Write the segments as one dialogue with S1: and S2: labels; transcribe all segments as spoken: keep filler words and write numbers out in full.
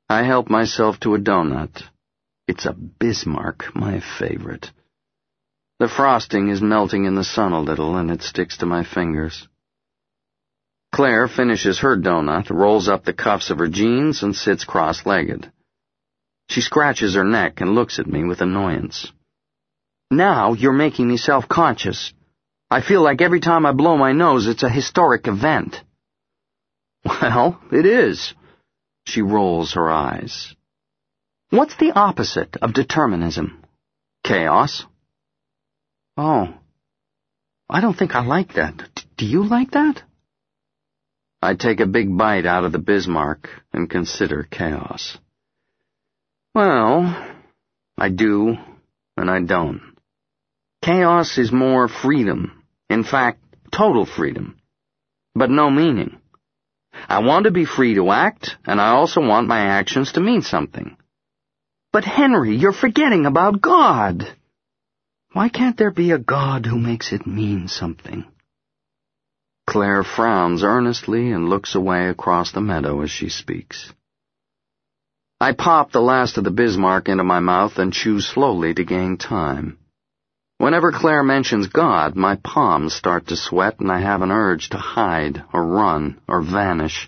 S1: I help myself to a donut. It's a Bismarck, my favorite. The frosting is melting in the sun a little, and it sticks to my fingers. Claire finishes her donut, rolls up the cuffs of her jeans, and sits cross-legged. She scratches her neck and looks at me with annoyance. Now you're making me self-conscious. I feel like every time I blow my nose, it's a historic event. Well, it is. She rolls her eyes. What's the opposite of determinism? Chaos. Oh, I don't think I like that. D- do you like that? I take a big bite out of the Bismarck and consider chaos. Well, I do, and I don't. Chaos is more freedom, in fact, total freedom, but no meaning. I want to be free to act, and I also want my actions to mean something. But Henry, you're forgetting about God. Why can't there be a God who makes it mean something? Claire frowns earnestly and looks away across the meadow as she speaks. I pop the last of the Bismarck into my mouth and chew slowly to gain time. Whenever Claire mentions God, my palms start to sweat and I have an urge to hide or run or vanish.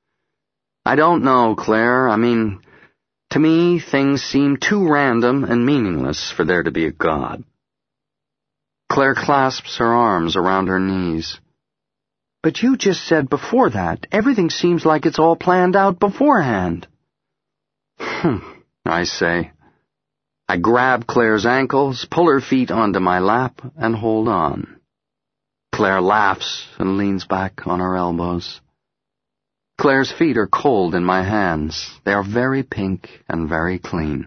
S1: I don't know, Claire. I mean, to me, things seem too random and meaningless for there to be a God. Claire clasps her arms around her knees. But you just said before that, everything seems like it's all planned out beforehand. Hmm, I say. I grab Claire's ankles, pull her feet onto my lap, and hold on. Claire laughs and leans back on her elbows. Claire's feet are cold in my hands. They are very pink and very clean.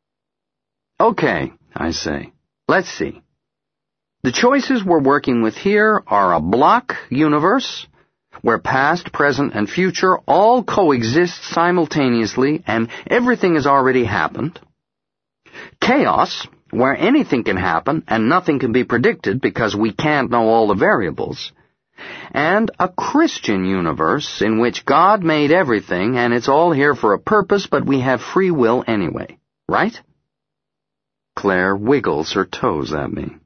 S1: Okay, I say. Let's see. The choices we're working with here are a block universe, where past, present, and future all coexist simultaneously and everything has already happened. Chaos, where anything can happen and nothing can be predicted because we can't know all the variables. And a Christian universe in which God made everything and it's all here for a purpose, but we have free will anyway, right? Claire wiggles her toes at me.